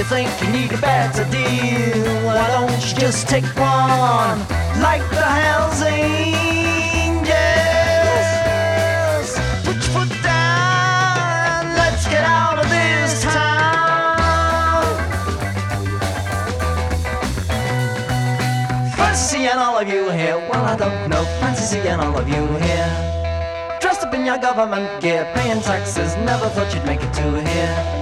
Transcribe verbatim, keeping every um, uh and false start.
you think you need a better deal, why don't you just take one like the Hells Angels? Put your foot down, let's get out of this town. Fancy seeing all of you here, well I don't know, fancy seeing all of you here, dressed up in your government gear, paying taxes, never thought you'd make it to here.